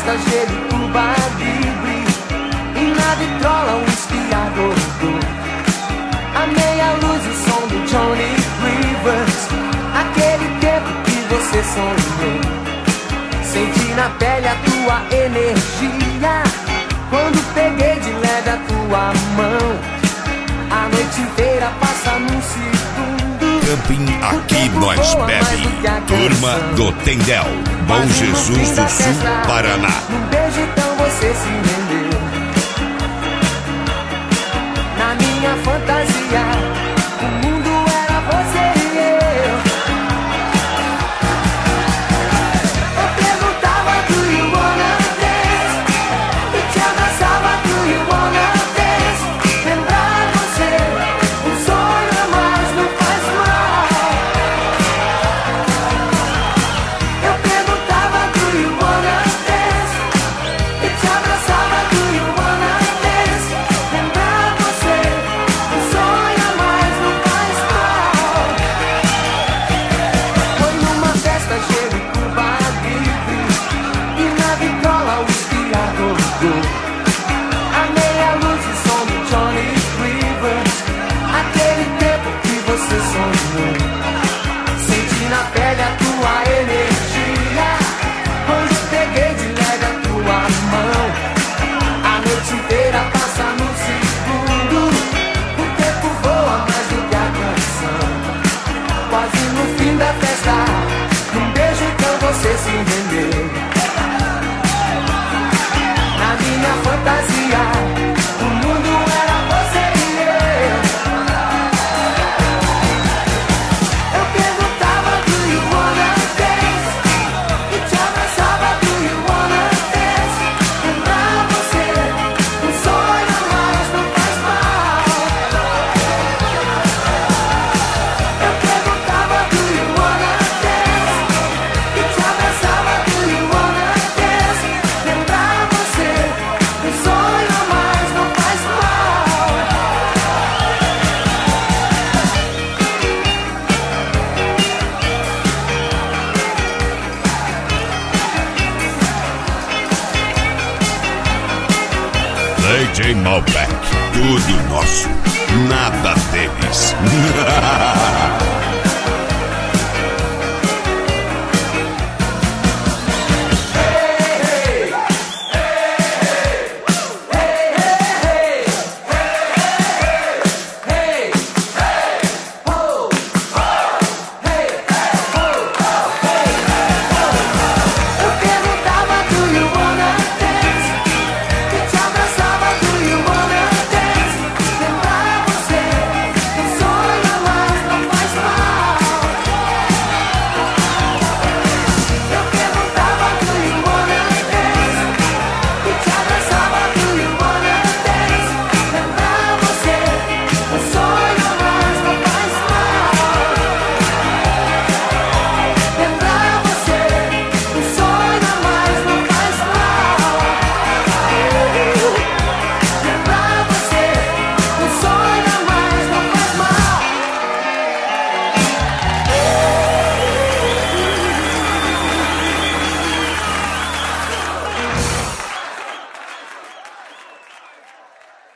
festa, gelo e Cuba Libre. E na vitrola um espiador. A meia luz, o som do Johnny Rivers. Aquele tempo que você sonhou. Senti na pele a tua energia quando peguei de leve a tua mão. A noite inteira passa num segundo. Camping Aqui Nós Bebe. Turma do Tendel, Bom Jesus do Sul, Paraná. Num beijo então você se rendeu. Na minha fantasia, o mundo era você e eu. Eu perguntava, do you wanna dance? E te abraçava, do you wanna dance? Lembrar você, um sonho a mais não faz mal. Eu perguntava, do you wanna dance? E te abraçava, do you wanna dance? Lembrar você, um sonho a mais não faz mal. Foi numa festa, gelo e Cuba Libre. E na vitrola o espiador. A meia luz, o som do Johnny Rivers. Aquele tempo que você sonhou. Senti na pele a tua energia quando peguei de leve a tua mão. A noite inteira passa num segundo. O tempo voa mais do que a canção. Quase no fim da festa, num beijo então você se rendeu. Na minha fantasia, o mundo era você e eu. Eu perguntava, do you wanna dance? E te abraçava, do you wanna dance? Lembrar você, um sonho a mais não faz mal. Eu perguntava, do you wanna dance? E te abraçava, do you wanna dance? Lembrar você, um sonho a mais não faz mal. DJ Malbec, tudo nosso, nada deles.